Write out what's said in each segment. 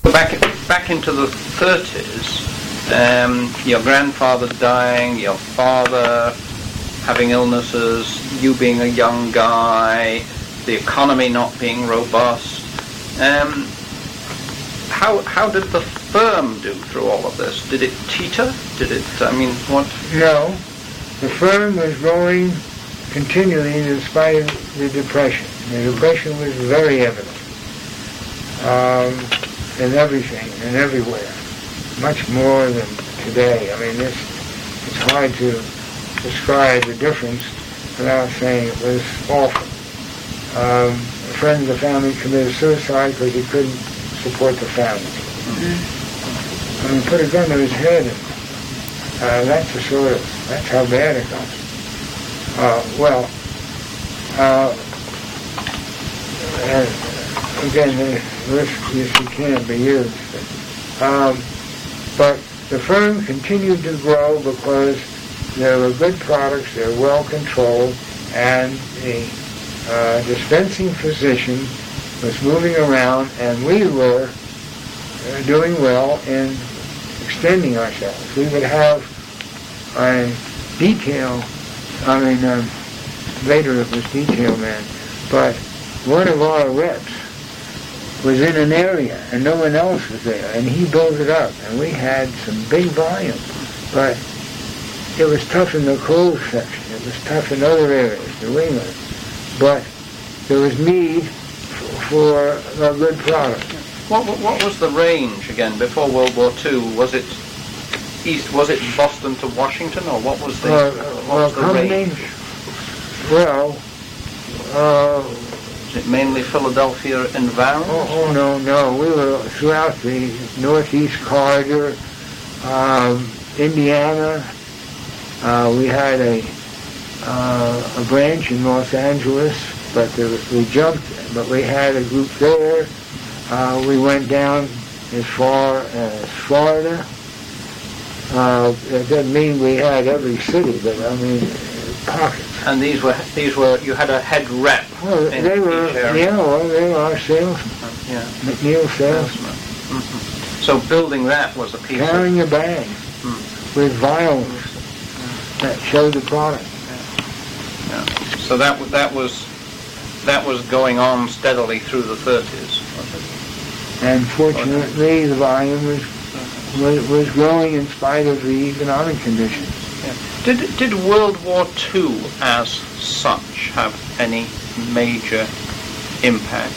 back into the 30s, your grandfather dying, your father having illnesses, you being a young guy, the economy not being robust. How did the firm do through all of this? Did it teeter? What? No. The firm was growing continually in spite of the Depression. The Depression was very evident in everything and everywhere, much more than today. It's hard to describe the difference without saying it was awful. A friend of the family committed suicide because he couldn't support the family. Put a gun to his head, and that's how bad it got. Again, the risk usually can't be used. But the firm continued to grow because there were good products, they were well controlled, and the dispensing physician was moving around, and we were doing well in extending ourselves. We would have a later it was detail man, but one of our reps was in an area and no one else was there, and he built it up, and we had some big volume, but it was tough in the clothes section, it was tough in other areas, New England, but there was need for a good product. What was the range again before World War II? Was it east? Was it Boston to Washington, or what was the range? Well, was it mainly Philadelphia environs? No. We were throughout the Northeast corridor, Indiana. We had a branch in Los Angeles, but we jumped. But we had a group there. We went down as far as Florida. It doesn't mean we had every city, but pockets. And these were you had a head rep. Well, they were our salesmen. McNeil salesmen. Mm-hmm. So building that was a piece. Carrying a bag with vials that showed the product. Yeah. So that was going on steadily through the 30s. And fortunately, the volume was growing in spite of the economic conditions. Yeah. Did World War II as such have any major impact?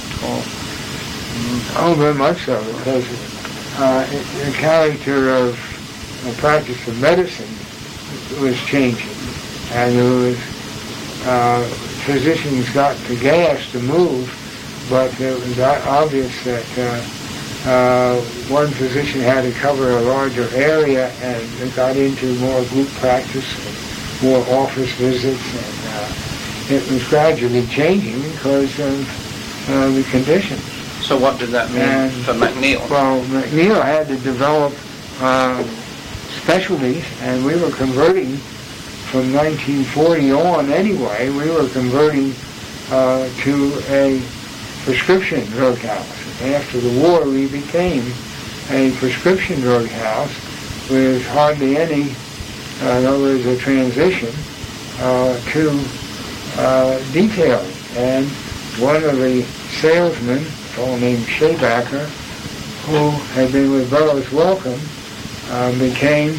Very much so, because the character of the practice of medicine was changing, and there was physicians got the gas to move, but it was obvious that one physician had to cover a larger area, and it got into more group practice, and more office visits, and it was gradually changing because of the conditions. So what did that mean for McNeil? Well, McNeil had to develop specialties, and we were converting from 1940 on anyway, we were converting to a prescription drug house. After the war, we became a prescription drug house with hardly any, in other words, a transition to detailing. And one of the salesmen, a fellow named Shabacker, who had been with Burroughs Wellcome, became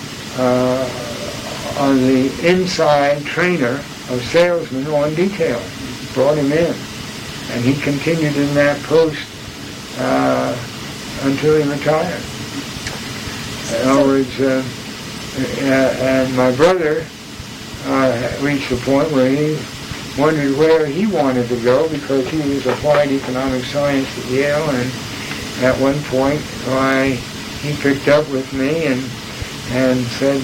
the inside trainer of salesmen on detailing. Brought him in, and he continued in that post until he retired. In other words, and my brother reached the point where he wondered where he wanted to go, because he was applied economic science at Yale, and at one point he picked up with me and said,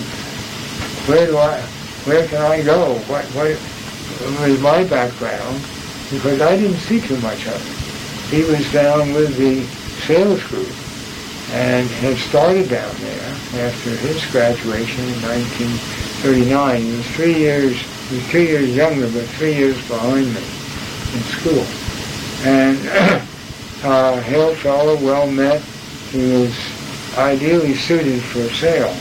where can I go? What was my background? Because I didn't see too much of it. He was down with the sales group and had started down there after his graduation in 1939. He was 3 years, he was 2 years younger, but 3 years behind me in school. And hail fellow, well met, he was ideally suited for sale.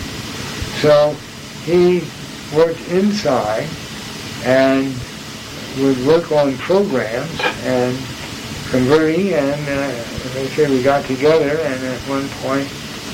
So he worked inside and would work on programs and converting, and as I said, we got together, and at one point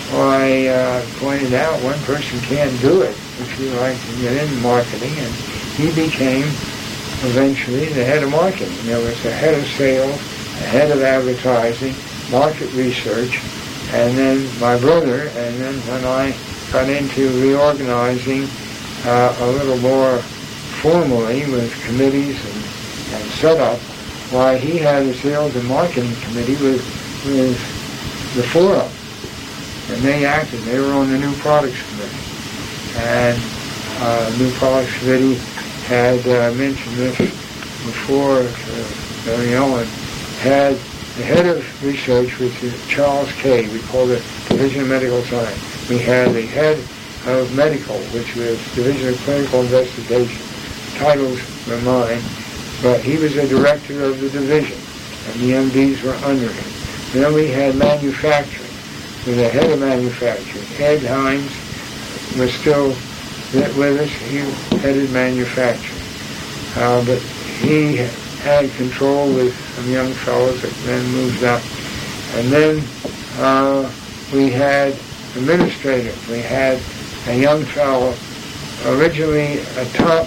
I pointed out one person can't do it if you like to get into marketing, and he became eventually the head of marketing. There was the head of sales, the head of advertising, market research, and then my brother, and then when I got into reorganizing a little more formally with committees and set up, why he had a sales and marketing committee with the four of them. And they acted. They were on the new products committee. And new products committee had mentioned this before to Mary Ellen, had the head of research, which is Charles Kay. We called it Division of Medical Science. We had the head of medical, which was Division of Clinical Investigation. Titles were mine, but he was the director of the division, and the MDs were under him. Then we had manufacturing, with the head of manufacturing. Ed Hines was still with us. He headed manufacturing. But he had control with some young fellows that then moved up. And then we had administrative. We had a young fellow, originally a top,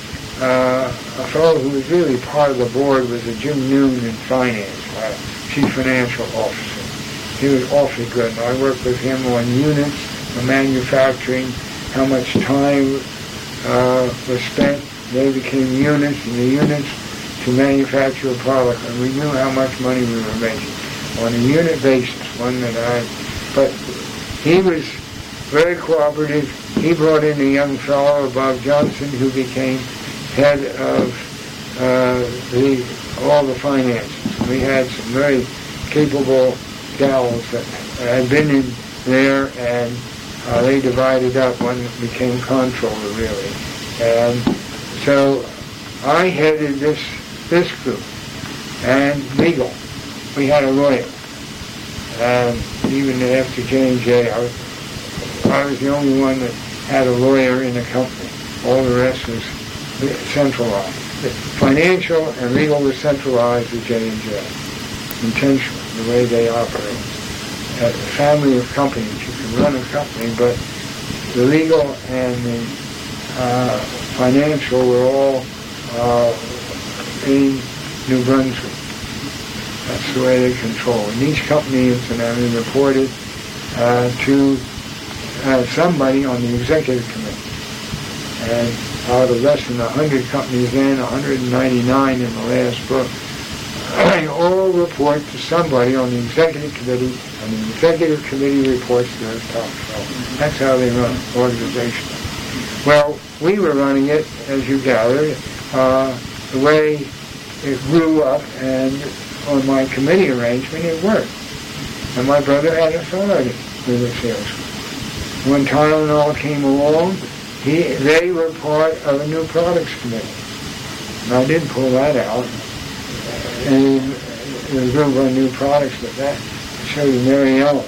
a fellow who was really part of the board was a Jim Noon in finance, chief financial officer. He was awfully good. I worked with him on units, the manufacturing, how much time was spent. They became units, and the units to manufacture a product, and we knew how much money we were making on a unit basis. But he was very cooperative. He brought in a young fellow, Bob Johnson, who became head of all the finances. We had some very capable gals that had been in there, and they divided up. One became comptroller, really. And so I headed this group. And legal. We had a lawyer. And even after J&J, I was the only one that had a lawyer in the company. All the rest was centralized. The financial and legal was centralized at J&J. Intentionally, the way they operate. A family of companies. You can run a company, but the legal and the financial were all in New Brunswick. That's the way they control. And each company incidentally reported to somebody on the executive committee. And out of less than 100 companies then, 199 in the last book, they all report to somebody on the executive committee, and the executive committee reports to their top fellow. That's how they run organizations. Well, we were running it, as you gathered, the way it grew up, and on my committee arrangement, it worked. And my brother had authority with the salesman. When Tylenol came along, they were part of a new products committee. And I did pull that out. And the group on new products, but that showed you Mary Ellen.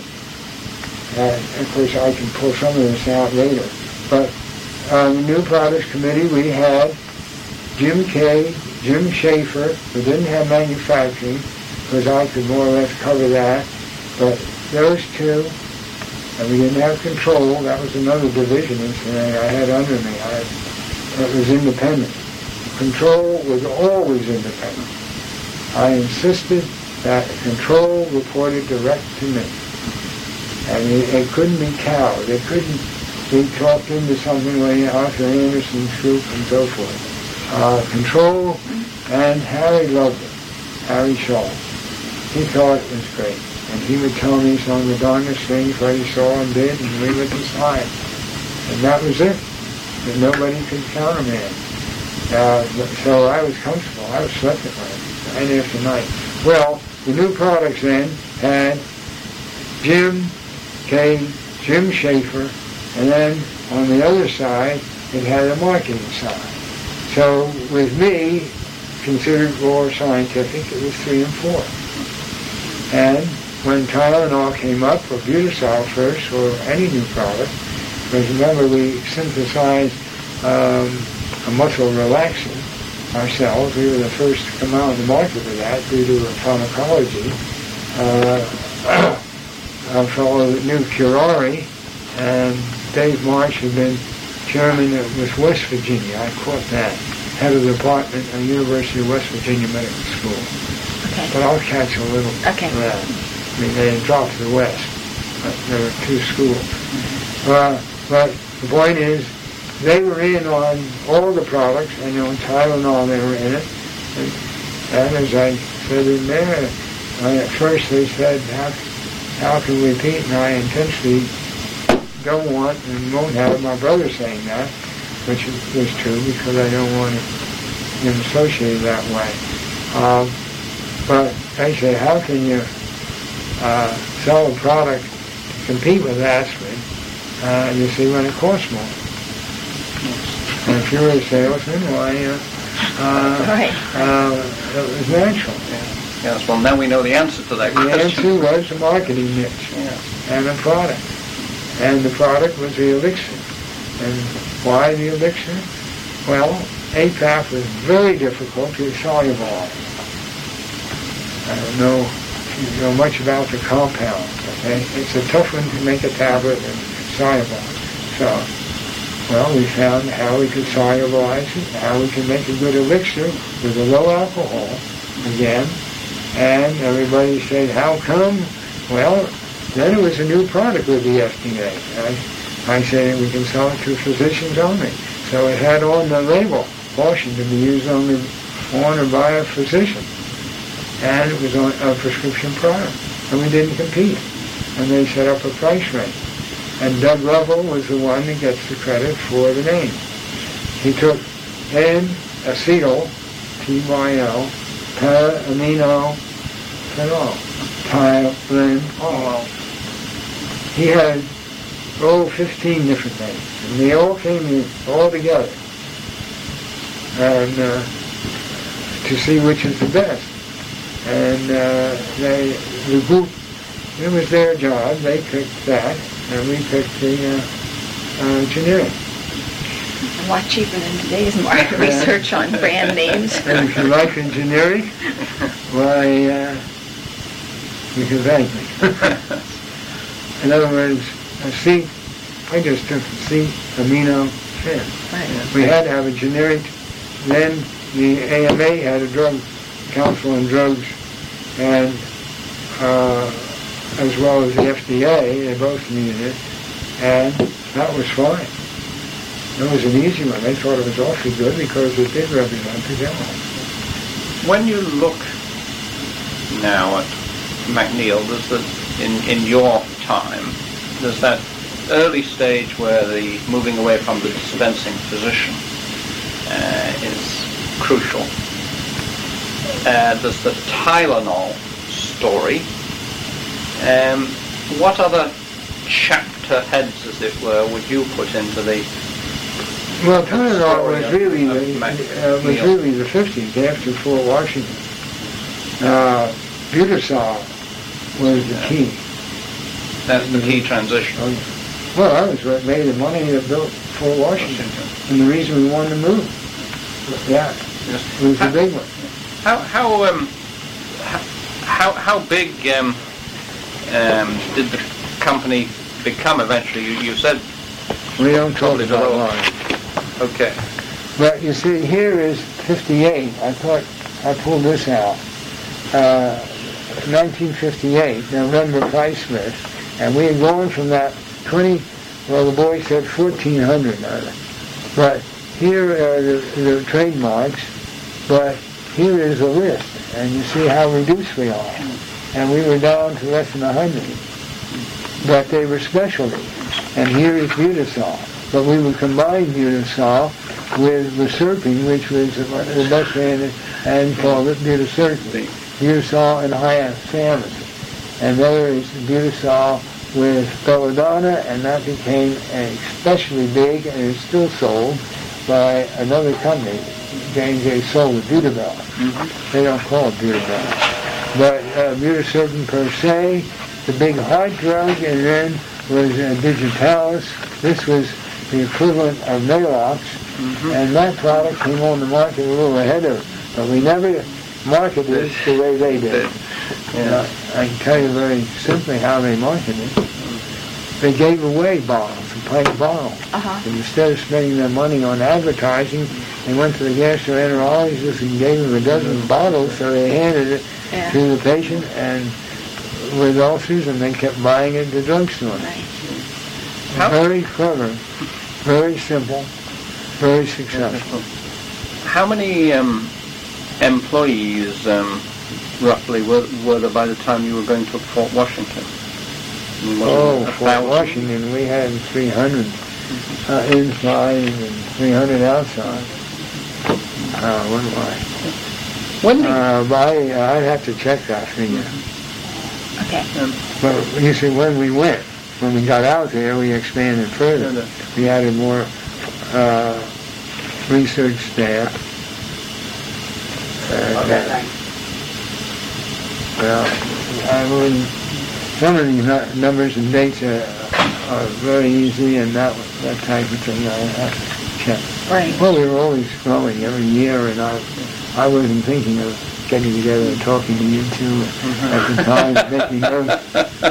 Of course, I can pull some of this out later. But on the new products committee, we had Jim Kay, Jim Schaefer, who didn't have manufacturing, because I could more or less cover that. But those two, and we didn't have control. That was another division I had under me. It was independent. Control was always independent. I insisted that control reported direct to me. And it couldn't be cowed. It couldn't be talked into something like Arthur Anderson's group and so forth. Control, and Harry loved it. Harry Shaw. He thought it was great. And he would tell me some of the darndest things what he saw and did, and we would decide. And that was it. And nobody could countermand. So I was comfortable. I was slept at night after night. Well, the new products then had Jim Kay, Jim Schaefer, and then on the other side, it had a marketing side. So with me, considered more scientific, it was 3 and 4. And when Tylenol came up, or Butasol first, or any new product, because remember we synthesized a muscle relaxant ourselves. We were the first to come out on the market with that due to pharmacology. A fellow that knew Curare, and Dave Marsh had been chairman of West Virginia. I caught that. Head of the department at University of West Virginia Medical School. Okay. But I'll catch a little of that. I mean, they had dropped to the West. But there were two schools. But the point is, they were in on all the products, and on Tylenol they were in it. And as I said in there, at first they said, how can we compete? And I intentionally don't want and won't have my brother saying that, which was true, because I don't want him associated that way. But they say, how can you sell a product to compete with aspirin? You see, when it costs more. And if you're a salesman, why, it was natural. Yes, well, now we know the answer to that question. The answer was a marketing niche and a product. And the product was the elixir. And why the elixir? Well, APAP was very difficult to solubilize. I don't know if you know much about the compound. Okay? It's a tough one to make a tablet and solubilize. So, well, we found how we could solubilize it, how we could make a good elixir with a low alcohol, again. And everybody said, how come? Well, then it was a new product with the FDA. I said we can sell it to physicians only. So it had on the label, caution to be used only on or by a physician. And it was on a prescription product. And we didn't compete. And they set up a price range. And Doug Lovell was the one that gets the credit for the name. He took N-acetyl, T-Y-L, para-amino phenol, Tylenol. He had 15 different names, and they all came in all together, and to see which is the best. And the group, it was their job. They picked that, and we picked the generic. A lot cheaper than today's market research on brand names. And if you like a generic, why, you can thank me. In other words, I just took C-amino fin. Right. We had to have a generic. Then the AMA had a drug council on drugs, and as well as the FDA, they both needed it, and that was fine. It was an easy one. They thought it was awfully good because it did represent the demo. When you look now at McNeil, does in your time, there's that early stage where the moving away from the dispensing physician is crucial. There's the Tylenol story. What other chapter heads, as it were, would you put into the Well, Tylenol was really the 50s after Fort Washington. Butasol was the key. That's the key transition. Oh, yeah. Well, that was what made the money that built Fort Washington, and the reason we wanted to move. Yeah, it was a big one. How big did the company become eventually? You said We don't talk about line. Okay. But you see, here is 58. I thought I pulled this out. 1958, November Price List, and we had gone from that 20. Well, the boy said 1,400. But here are the trademarks. But here is a list, and you see how reduced we are. And we were down to less than 100. But they were specialties. And here is Butasol. But we would combine Butasol with Lucerpine, which was the best brand, and called it Butaserpine. Butasol and hyoscyamus. And there is Butasol with belladonna, and that became especially big, and is still sold by another company. J&J sold with Butabel. They don't call it Butabel. But Mutacertin per se, the big heart drug, and then was Digitalis. This was the equivalent of Maalox, and that product came on the market a little ahead of it. But we never marketed it the way they did. Yeah. I can tell you very simply how they marketed it. They gave away bottles, a plain bottle. And instead of spending their money on advertising, they went to the gastroenterologist and gave them a dozen bottles, so they handed it to the patient and with ulcers, and they kept buying it at the drugstore. Very clever, very simple, very successful. How many employees roughly were there by the time you were going to Fort Washington? Fort Washington, we had 300 inside and 300 outside. What do I? I'd have to check that figure. Okay. But you see, when we got out there, we expanded further. We added more research staff. Some of these numbers and dates are very easy, and that type of thing I have to check. Right. Well, we were always growing every year, and I wasn't thinking of getting together and talking to you two at the time, making notes.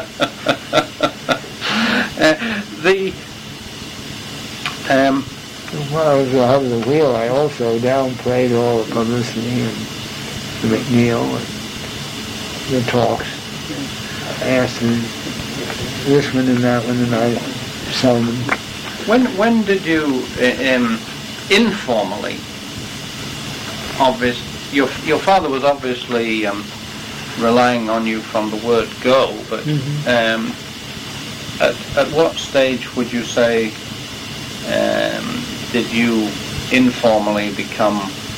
While I was out of the wheel, I also downplayed all the publicity and the McNeil and the talks. I asked this one and that one, and I sold them. When did you informally? Your father was obviously relying on you from the word go, but at what stage would you say did you informally become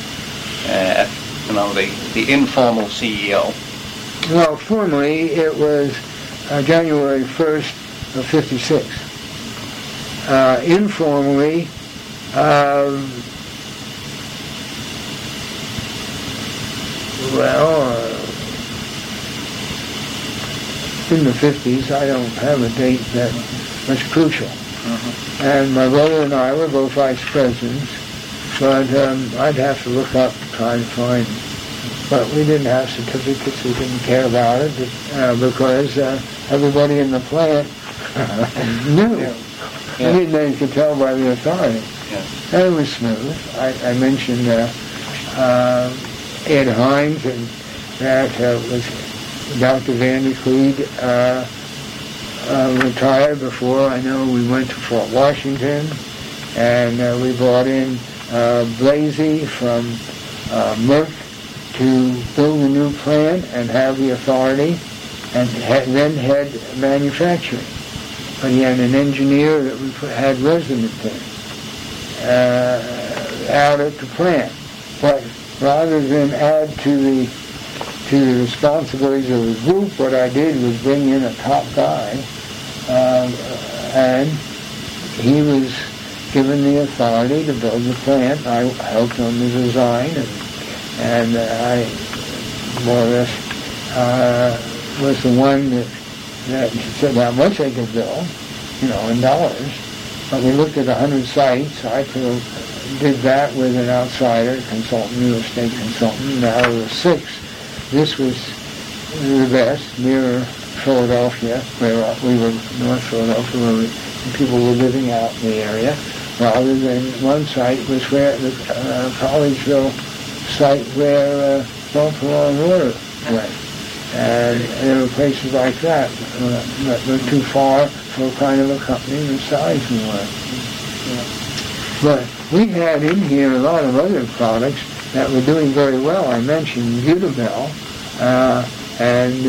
the informal CEO? Well, formally it was January 1st of 56. Informally, in the 50s, I don't have a date that was crucial. And my brother and I were both vice presidents, but I'd have to look up to try and find. But we didn't have certificates, we didn't care about it, because everybody in the plant knew. They could tell by the authority. And it was smooth. I mentioned Ed Hines, and that was Dr. Vandercleed retired before. I know we went to Fort Washington, and we brought in Blasey from Merck to build a new plant and have the authority, and then head manufacturing. But he had an engineer that we had resident there out at the plant. But rather than add to the responsibilities of the group, what I did was bring in a top guy, and he was given the authority to build the plant. I helped on the design, and I more or less was the one that said how much they could build, in dollars. But we looked at 100 sites. I did that with an outsider consultant, real estate consultant. Now there were 6. This was the best, near Philadelphia, where we were, North Philadelphia, where people were living out in the area, rather than one site was where the Collegeville site where Baltimore and Water went. And there were places like that that were too far for kind of a company the size we were. But we had in here a lot of other products that were doing very well. I mentioned Butabel and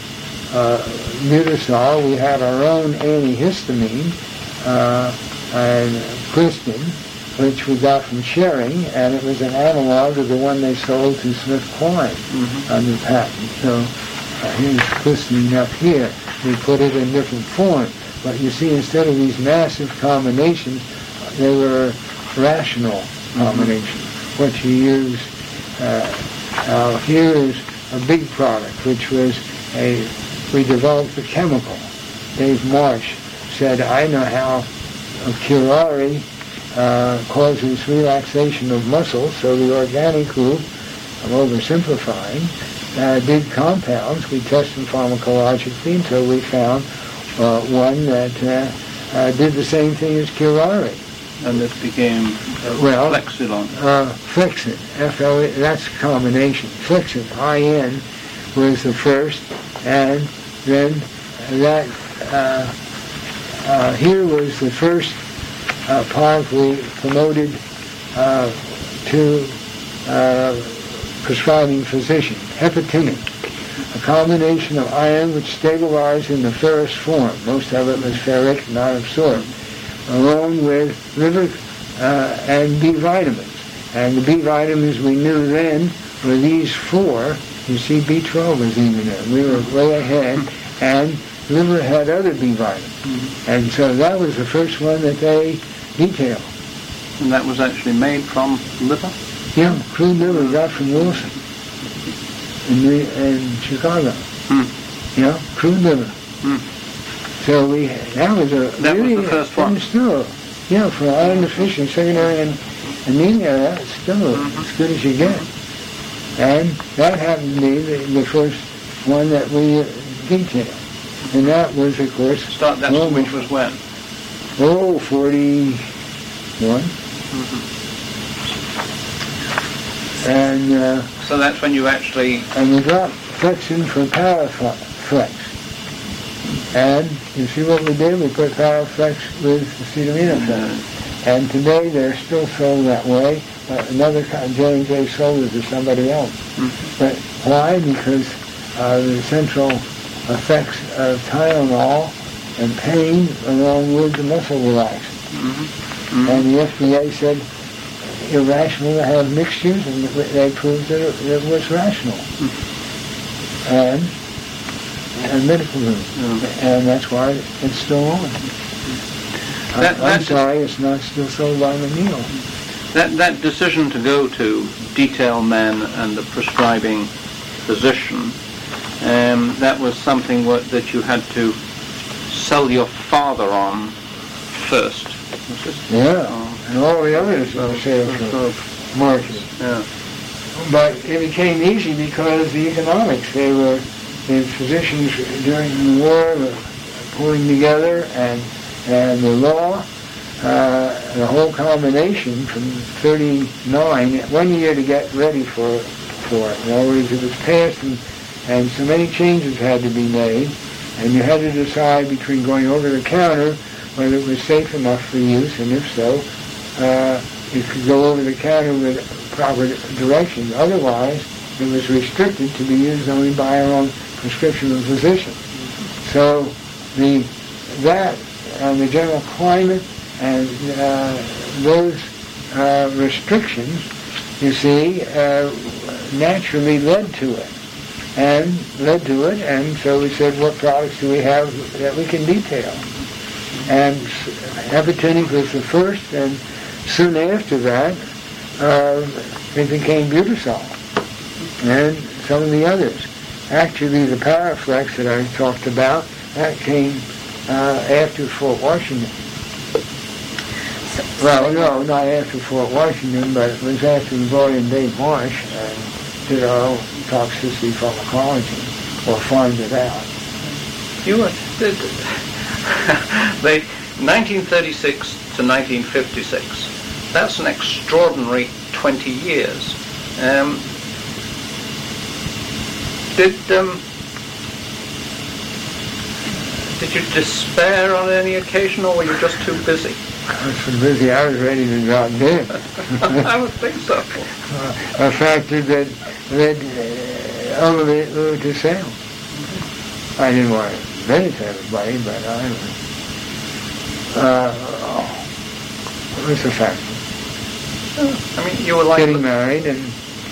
Butasol. We had our own antihistamine and Kristen, which we got from Schering, and it was an analog of the one they sold to SmithKline under patent. So here's Kristen up here. We put it in different form. But you see, instead of these massive combinations, they were rational combinations. What you use here is a big product, which was we developed a chemical. Dave Marsh said, I know how curare causes relaxation of muscles, so the organic group, I'm oversimplifying, did compounds. We tested pharmacologically until we found one that did the same thing as curare. And this became Flexilon. Flixin, F-L-E, that's a combination. Flixin, I-N, was the first, and then that here was the first powerfully promoted to prescribing physician. Hepatinic, a combination of iron which stabilized in the ferrous form. Most of it was ferric, not absorbed, along with liver and B vitamins. And the B vitamins we knew then were these four. You see, B12 was even there. We were way ahead, and liver had other B vitamins. Mm-hmm. And so that was the first one that they detailed. And that was actually made from liver? Yeah, crude liver we got from Wilson in Chicago. Mm. Yeah, crude liver. Mm. So that was was the first one. Still, yeah, for iron deficiency, secondary anemia, that's still as good as you get. And that happened to be the first one that we detailed. And that was, of course... which was when? 41. Mm-hmm. And... so that's when you actually... And we dropped Flexin for Paraflex. And you see what we did? We put Paraflex with acetaminophen. Mm-hmm. And today they're still sold that way. Another J&J sold it to somebody else. Mm-hmm. But why? Because the central effects of Tylenol and pain along with the muscle relaxant. Mm-hmm. Mm-hmm. And the FDA said irrational to have mixtures, and they proved that it was rational. Mm-hmm. And medical room. Mm-hmm. And that's why it's still on. I'm sorry, it's not still sold by O'Neill. That decision to go to detail men and the prescribing physician, that was something that you had to sell your father on first. Yeah, and all the others were sales marketing. Yeah. But it became easy because the economics. The physicians during the war were pulling together, and the law. The whole combination from 39, 1 year to get ready for it. In other words, it was passed, and so many changes had to be made, and you had to decide between going over the counter whether it was safe enough for use, and if so, you could go over the counter with proper directions. Otherwise, it was restricted to be used only by our own prescription of physician. So that and the general climate and those restrictions, you see, naturally led to it. And so we said, what products do we have that we can detail? And Hepatinic was the first, and soon after that, it became Butasol, and some of the others. Actually, the Paraflex that I talked about, that came after Fort Washington. Well, no, not after Fort Washington, but it was after we brought in Dave Marsh and did our own toxicity pharmacology, or farmed it out. You were... 1936 to 1956, that's an extraordinary 20 years. Did you despair on any occasion, or were you just too busy? I was so busy, I was ready to drop dead. I would think so. A factor that elevated to sale. I didn't want to admit it to everybody, but it was a factor. I mean, you were like... Getting married and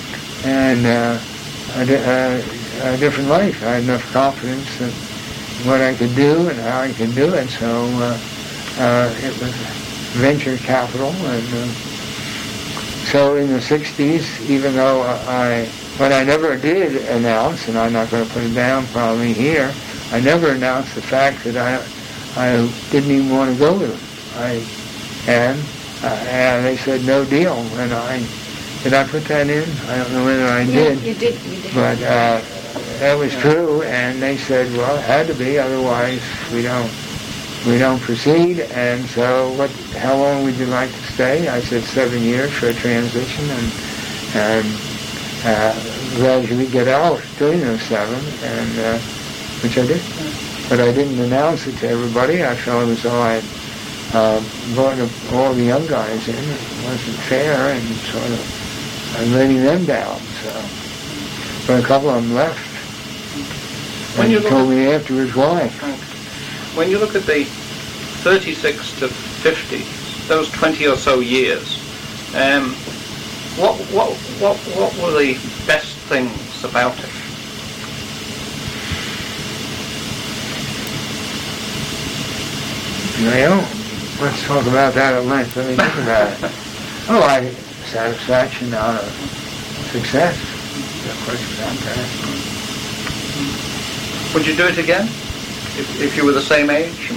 a different life. I had enough confidence in what I could do and how I could do it, so it was venture capital. And so in the 60s, even though I But I never did announce, and I'm not going to put it down probably here, I never announced the fact that I didn't even want to go to them. And they said no deal. And did I put that in? I don't know whether I did. You did. But that was true, and they said, well, it had to be, otherwise we don't proceed. And so, how long would you like to stay? I said 7 years for a transition, and gradually get out during those 7, and which I did. But I didn't announce it to everybody. I felt as though I brought all the young guys in. It wasn't fair, and sort of I'm letting them down. So, but a couple of them left. When you told me afterwards why. When you look at the 36 to 50, those 20 or so years, what were the best things about it? Well, let's talk about that at length. Let me think about it. Satisfaction out of success. Of course, without that. Would you do it again if you were the same age?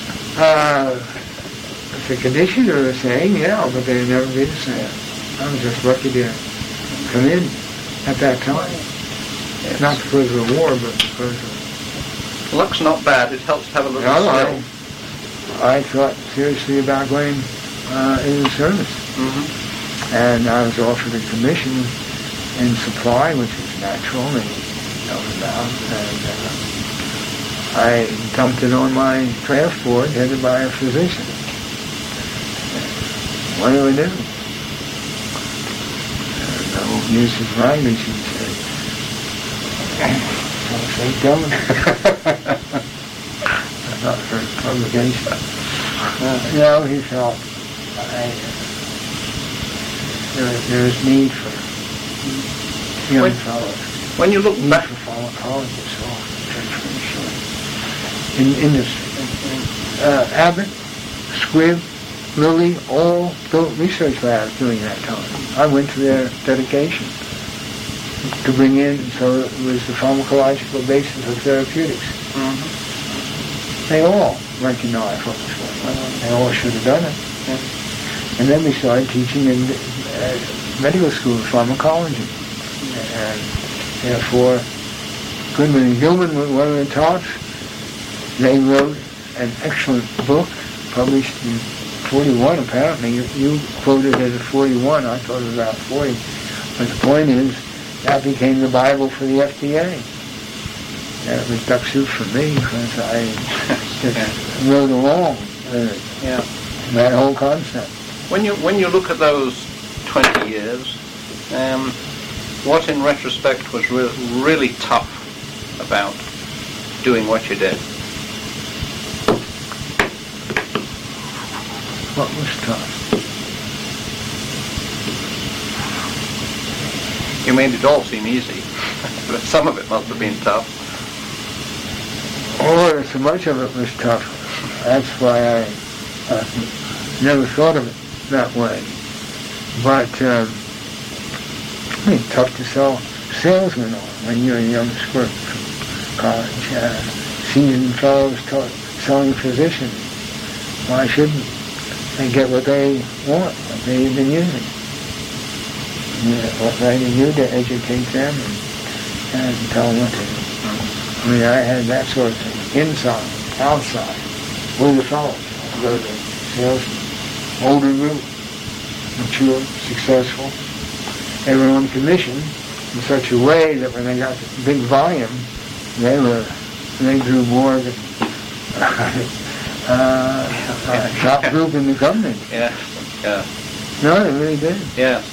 If the conditions are the same, yeah, but they'd never be the same. I was just lucky to come in at that time. Yes. Not because of the war, but because of... Luck's not bad. It helps to have a little skill. I thought seriously about going in the service. Mm-hmm. And I was offered a commission in supply, which is natural and about. And I dumped it on my draft board, headed by a physician. What do we do? No use of language, he said. I'll say, don't. Not for publication. He felt there was need for young fellows. When you look back for pharmacologists, in industry, Abbott, Squibb, Lilly, all built research labs during that time. I went to their dedication to bring in, so it was the pharmacological basis of therapeutics. Mm-hmm. They all recognized what was going on. They all should have done it. Yeah. And then we started teaching in medical school pharmacology. And therefore, Goodman and Gilman were one of the tops. They wrote an excellent book, published in 41 apparently. You quoted it as 41. I thought it was about 40. But the point is, that became the Bible for the FDA. And it was duck soup for me because I just rode along with it. That whole concept. When you look at those 20 years, what in retrospect was really tough about doing what you did? What was tough? You made it all seem easy, but some of it must have been tough. Oh, so much of it was tough. That's why I never thought of it that way. But it's tough to sell salesmen on when you're a young squirt from college. Seasoned fellows selling physicians. Why shouldn't they get what they want, what they've been using? What right is you to educate them and tell them what to do. I mean, I had that sort of thing, inside, outside, with the fellows. I go to salesmen, older group, mature, successful. They were on commission in such a way that when they got the big volume, they drew more than top group in the company. Yeah. No, they really did. Yeah.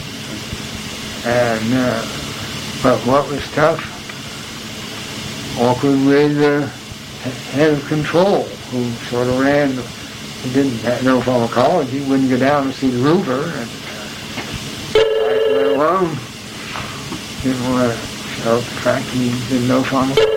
And but what was tough? Awkward with the head of control, who sort of ran. He didn't have no pharmacology. Wouldn't go down and see the roofer. And I went alone. Didn't want to show the fact he didn't know pharmacology.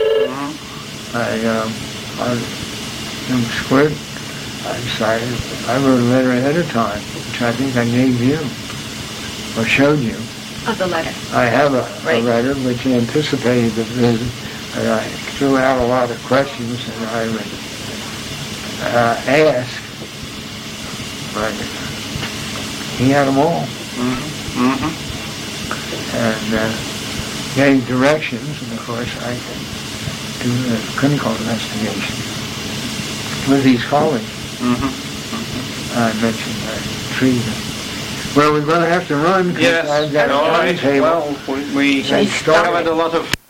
I squared. I decided. I wrote a letter ahead of time, which I think I gave you or showed you. Of the letter. I have a Right. letter which anticipated the visit, and I threw out a lot of questions and I would ask, but he had them all. And gave directions, and of course I could do a clinical investigation with these colleagues. I mentioned treatment. Well, we're going to have to run because Yes. I've got All a right. timetable. Well, we Shall we stop? covered a lot of